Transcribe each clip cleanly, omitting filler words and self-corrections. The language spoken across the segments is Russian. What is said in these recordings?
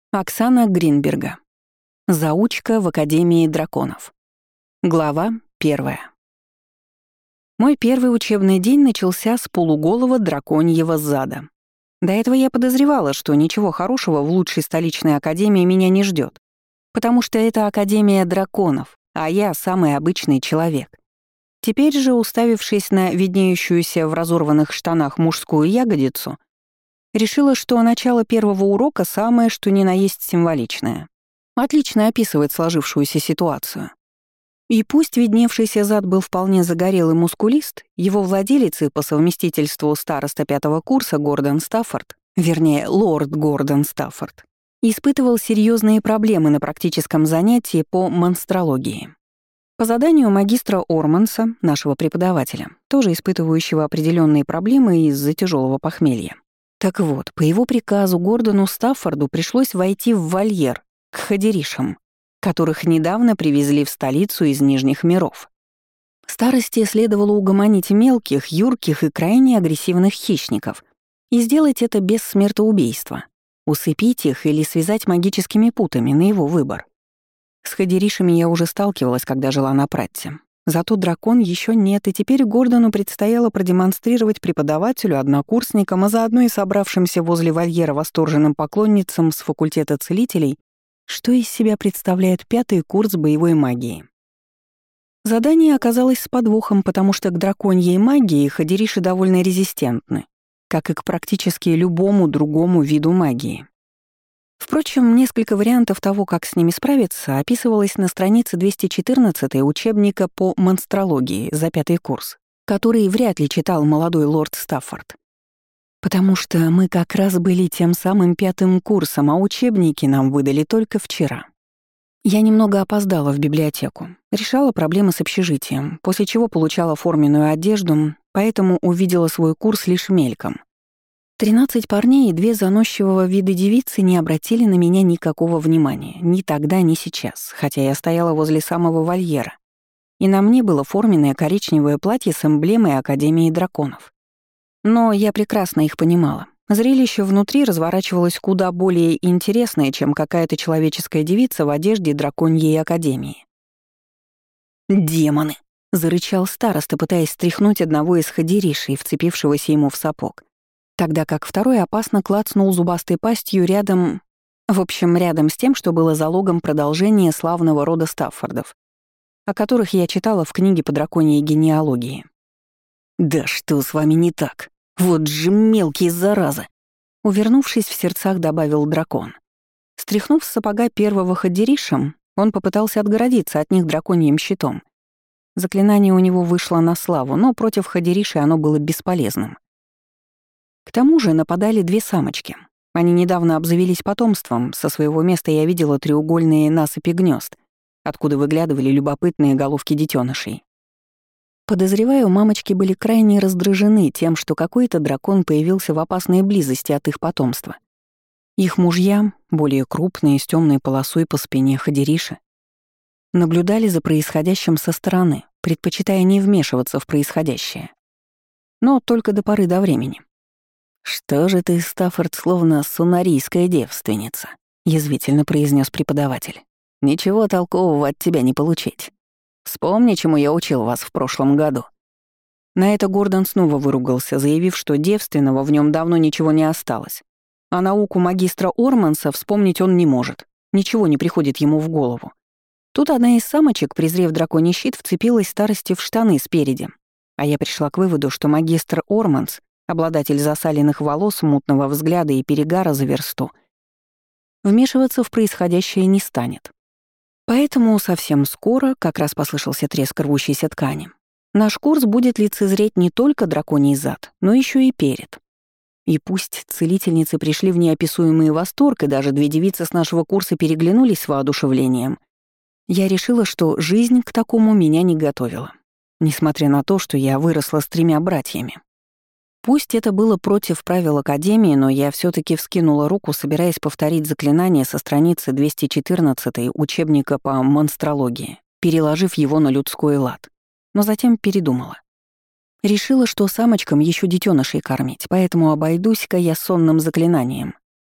Оксана Гринберга. Заучка в Академии драконов. Глава 1. Мой первый учебный день начался с полуголого драконьего зада. До этого я подозревала, что ничего хорошего в лучшей столичной академии меня не ждет, потому что это Академия драконов, а я самый обычный человек. Теперь же, уставившись на виднеющуюся в разорванных штанах мужскую ягодицу, решила, что начало первого урока самое что ни на есть символичное. Отлично описывает сложившуюся ситуацию. И пусть видневшийся зад был вполне загорелый мускулист, его владелец и по совместительству староста 5-го курса Гордон Стаффорд, вернее, лорд Гордон Стаффорд, испытывал серьезные проблемы на практическом занятии по монстрологии. По заданию магистра Орманса, нашего преподавателя, тоже испытывающего определенные проблемы из-за тяжелого похмелья. Так вот, по его приказу Гордону Стаффорду пришлось войти в вольер к ходеришам, которых недавно привезли в столицу из Нижних миров. Старости следовало угомонить мелких, юрких и крайне агрессивных хищников и сделать это без смертоубийства, усыпить их или связать магическими путами на его выбор. С ходеришами я уже сталкивалась, когда жила на Пратте. Зато дракон еще нет, и теперь Гордону предстояло продемонстрировать преподавателю, однокурсникам, а заодно и собравшимся возле вольера восторженным поклонницам с факультета целителей, что из себя представляет 5-й курс боевой магии. Задание оказалось с подвохом, потому что к драконьей магии ходериши довольно резистентны, как и к практически любому другому виду магии. Впрочем, несколько вариантов того, как с ними справиться, описывалось на странице 214 учебника по монстрологии за 5-й курс, который вряд ли читал молодой лорд Стаффорд. Потому что мы как раз были тем самым 5-м курсом, а учебники нам выдали только вчера. Я немного опоздала в библиотеку, решала проблемы с общежитием, после чего получала форменную одежду, поэтому увидела свой курс лишь мельком. 13 парней и 2 заносчивого вида девицы не обратили на меня никакого внимания, ни тогда, ни сейчас, хотя я стояла возле самого вольера, и на мне было форменное коричневое платье с эмблемой Академии драконов. Но я прекрасно их понимала. Зрелище внутри разворачивалось куда более интересное, чем какая-то человеческая девица в одежде драконьей академии. «Демоны!» — зарычал староста, пытаясь стряхнуть одного из ходеришей, вцепившегося ему в сапог, тогда как второй опасно клацнул зубастой пастью рядом с тем, что было залогом продолжения славного рода Стаффордов, о которых я читала в книге по драконьей генеалогии. «Да что с вами не так? Вот же мелкие заразы!» Увернувшись в сердцах, добавил дракон. Стряхнув с сапога первого ходеришем, он попытался отгородиться от них драконьим щитом. Заклинание у него вышло на славу, но против ходериши оно было бесполезным. К тому же нападали 2 самочки. Они недавно обзавелись потомством, со своего места я видела треугольные насыпи гнезд, откуда выглядывали любопытные головки детенышей. Подозреваю, мамочки были крайне раздражены тем, что какой-то дракон появился в опасной близости от их потомства. Их мужья, более крупные, с темной полосой по спине ходериши, наблюдали за происходящим со стороны, предпочитая не вмешиваться в происходящее. Но только до поры до времени. «Что же ты, Стаффорд, словно сунарийская девственница?» — язвительно произнес преподаватель. «Ничего толкового от тебя не получить. Вспомни, чему я учил вас в прошлом году». На это Гордон снова выругался, заявив, что девственного в нем давно ничего не осталось. А науку магистра Орманса вспомнить он не может. Ничего не приходит ему в голову. Тут одна из самочек, презрев драконий щит, вцепилась старости в штаны спереди. А я пришла к выводу, что магистр Орманс, обладатель засаленных волос, мутного взгляда и перегара за версту, вмешиваться в происходящее не станет. Поэтому совсем скоро, как раз послышался треск рвущейся ткани, наш курс будет лицезреть не только драконий зад, но еще и перед. И пусть целительницы пришли в неописуемый восторг, и даже 2 девицы с нашего курса переглянулись с воодушевлением, я решила, что жизнь к такому меня не готовила, несмотря на то, что я выросла с 3 братьями. Пусть это было против правил Академии, но я все таки вскинула руку, собираясь повторить заклинание со страницы 214 учебника по монстрологии, переложив его на людской лад. Но затем передумала. Решила, что самочкам еще детенышей кормить, поэтому обойдусь-ка я сонным заклинанием,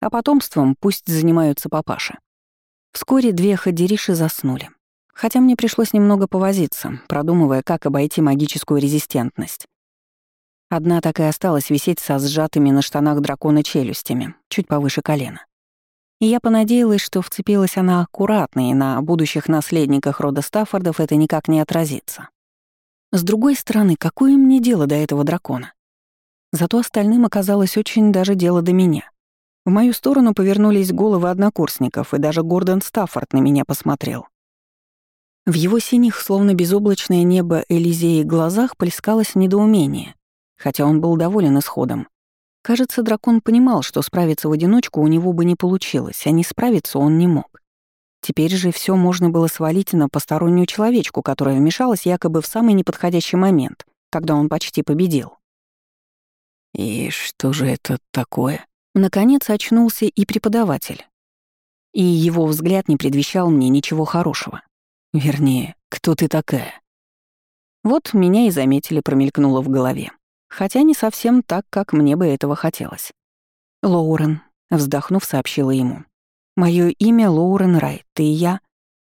А потомством пусть занимаются папаши. Вскоре две ходериши заснули. Хотя мне пришлось немного повозиться, продумывая, как обойти магическую резистентность. Одна так и осталась висеть со сжатыми на штанах дракона челюстями, чуть повыше колена. И я понадеялась, что вцепилась она аккуратно, и на будущих наследниках рода Стаффордов это никак не отразится. С другой стороны, какое мне дело до этого дракона? Зато остальным оказалось очень даже дело до меня. В мою сторону повернулись головы однокурсников, и даже Гордон Стаффорд на меня посмотрел. В его синих, словно безоблачное небо Элизеи глазах плескалось недоумение, хотя он был доволен исходом. Кажется, дракон понимал, что справиться в одиночку у него бы не получилось, а не справиться он не мог. Теперь же все можно было свалить на постороннюю человечку, которая вмешалась якобы в самый неподходящий момент, когда он почти победил. «И что же это такое?» Наконец очнулся и преподаватель. И его взгляд не предвещал мне ничего хорошего. Вернее, кто ты такая? Вот меня и заметили, промелькнуло в голове. Хотя не совсем так, как мне бы этого хотелось. «Лоурен», — вздохнув, сообщила ему. «Моё имя Лоурен Райт, и я...»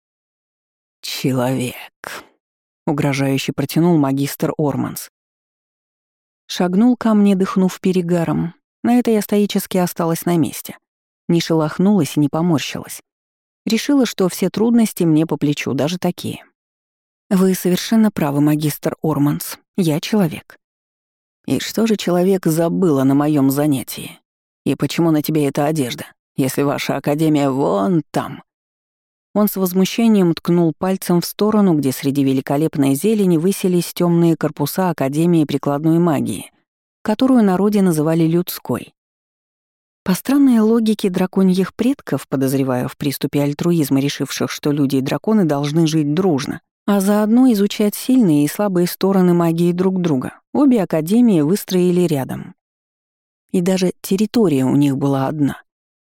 «Человек», — угрожающе протянул магистр Орманс. Шагнул ко мне, дыхнув перегаром. На это я стоически осталась на месте. Не шелохнулась и не поморщилась. Решила, что все трудности мне по плечу, даже такие. «Вы совершенно правы, магистр Орманс. Я человек». «И что же человек забыла на моем занятии? И почему на тебе эта одежда, если ваша академия вон там?» Он с возмущением ткнул пальцем в сторону, где среди великолепной зелени высились темные корпуса Академии прикладной магии, которую народе называли людской. По странной логике драконьих предков, подозреваю, в приступе альтруизма, решивших, что люди и драконы должны жить дружно, а заодно изучать сильные и слабые стороны магии друг друга, обе академии выстроили рядом. И даже территория у них была одна.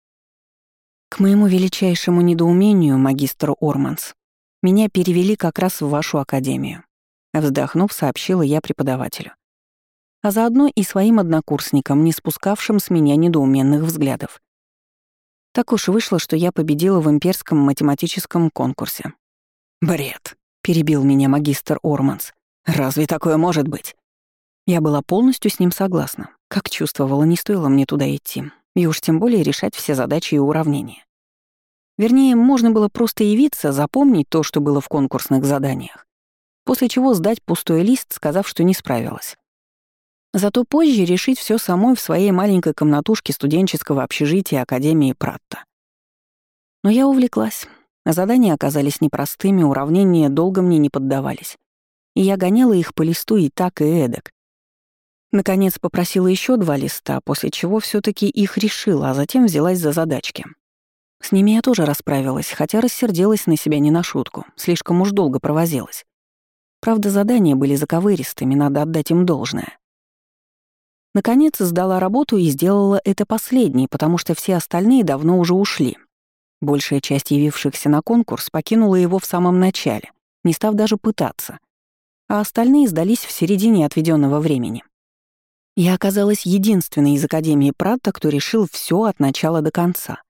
К моему величайшему недоумению, магистр Орманс, меня перевели как раз в вашу академию. Вздохнув, сообщила я преподавателю. А заодно и своим однокурсникам, не спускавшим с меня недоуменных взглядов. Так уж вышло, что я победила в имперском математическом конкурсе. «Бред», — перебил меня магистр Орманс. «Разве такое может быть?» Я была полностью с ним согласна. Как чувствовала, не стоило мне туда идти, и уж тем более решать все задачи и уравнения. Вернее, можно было просто явиться, запомнить то, что было в конкурсных заданиях, после чего сдать пустой лист, сказав, что не справилась. Зато позже решить все самой в своей маленькой комнатушке студенческого общежития Академии Пратта. Но я увлеклась. Задания оказались непростыми, уравнения долго мне не поддавались. И я гоняла их по листу и так, и эдак. Наконец попросила еще 2 листа, после чего все таки их решила, а затем взялась за задачки. С ними я тоже расправилась, хотя рассердилась на себя не на шутку, слишком уж долго провозилась. Правда, задания были заковыристыми, надо отдать им должное. Наконец сдала работу и сделала это последней, потому что все остальные давно уже ушли. Большая часть явившихся на конкурс покинула его в самом начале, не став даже пытаться, а остальные сдались в середине отведенного времени. Я оказалась единственной из Академии Пратта, кто решил все от начала до конца.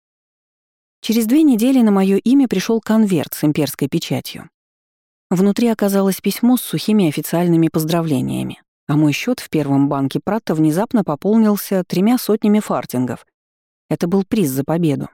Через 2 недели на мое имя пришел конверт с имперской печатью. Внутри оказалось письмо с сухими официальными поздравлениями, а мой счет в первом банке Пратта внезапно пополнился 3 сотнями фартингов. Это был приз за победу.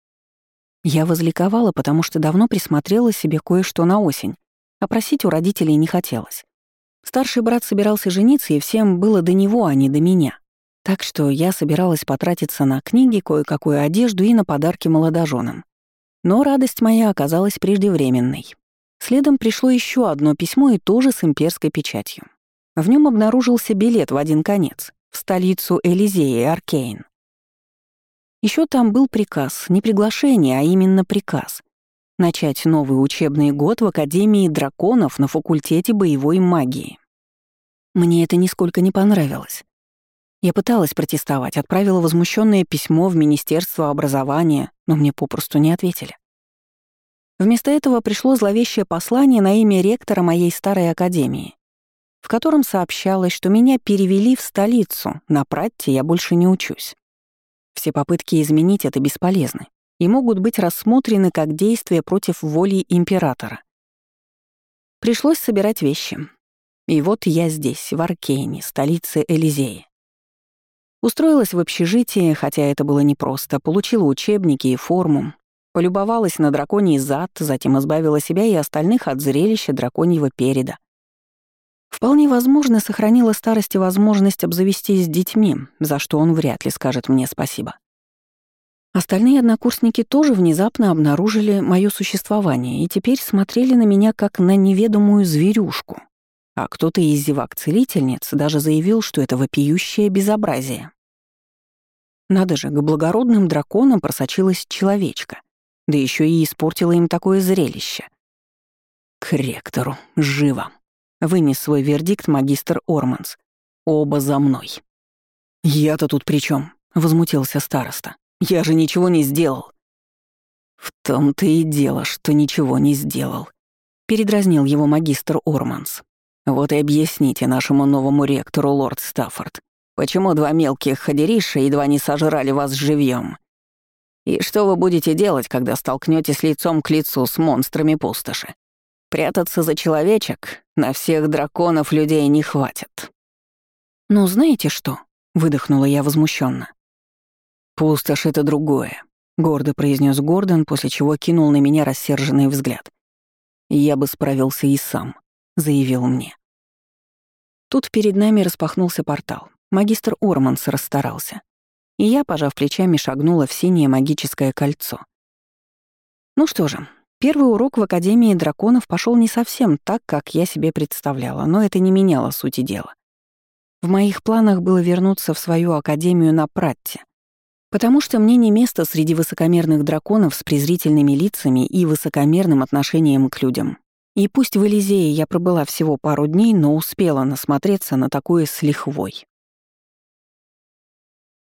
Я возликовала, потому что давно присмотрела себе кое-что на осень, а просить у родителей не хотелось. Старший брат собирался жениться, и всем было до него, а не до меня. Так что я собиралась потратиться на книги, кое-какую одежду и на подарки молодоженам. Но радость моя оказалась преждевременной. Следом пришло еще одно письмо, и тоже с имперской печатью. В нем обнаружился билет в один конец, в столицу Элизеи, Аркейн. Еще там был приказ, не приглашение, а именно приказ — начать новый учебный год в Академии драконов на факультете боевой магии. Мне это нисколько не понравилось. Я пыталась протестовать, отправила возмущенное письмо в Министерство образования, но мне попросту не ответили. Вместо этого пришло зловещее послание на имя ректора моей старой академии, в котором сообщалось, что меня перевели в столицу, на Пратте я больше не учусь. Все попытки изменить это бесполезны и могут быть рассмотрены как действия против воли императора. Пришлось собирать вещи. И вот я здесь, в Аркейне, столице Элизеи. Устроилась в общежитии, хотя это было непросто, получила учебники и форму, полюбовалась на драконий зад, затем избавила себя и остальных от зрелища драконьего переда. Вполне возможно, сохранила старости возможность обзавестись детьми, за что он вряд ли скажет мне спасибо. Остальные однокурсники тоже внезапно обнаружили моё существование и теперь смотрели на меня как на неведомую зверюшку. А кто-то из зевак-целительниц даже заявил, что это вопиющее безобразие. Надо же, к благородным драконам просочилась человечка, да еще и испортила им такое зрелище. «К ректору, живо!» — вынес свой вердикт магистр Орманс. «Оба за мной». «Я-то тут при чем? Возмутился староста. «Я же ничего не сделал». «В том-то и дело, что ничего не сделал», — передразнил его магистр Орманс. «Вот и объясните нашему новому ректору, лорд Стаффорд, почему два мелких ходериша едва не сожрали вас живьем. И что вы будете делать, когда столкнётесь лицом к лицу с монстрами пустоши? Прятаться за человечек на всех драконов людей не хватит». «Ну, знаете что?» — выдохнула я возмущенно. «Пустошь — это другое», — гордо произнес Гордон, после чего кинул на меня рассерженный взгляд. «Я бы справился и сам», — заявил мне. Тут перед нами распахнулся портал. Магистр Орманс расстарался. И я, пожав плечами, шагнула в синее магическое кольцо. Ну что же, первый урок в Академии драконов пошел не совсем так, как я себе представляла, но это не меняло сути дела. В моих планах было вернуться в свою Академию на Пратте, потому что мне не место среди высокомерных драконов с презрительными лицами и высокомерным отношением к людям. И пусть в Элизее я пробыла всего пару дней, но успела насмотреться на такое с лихвой.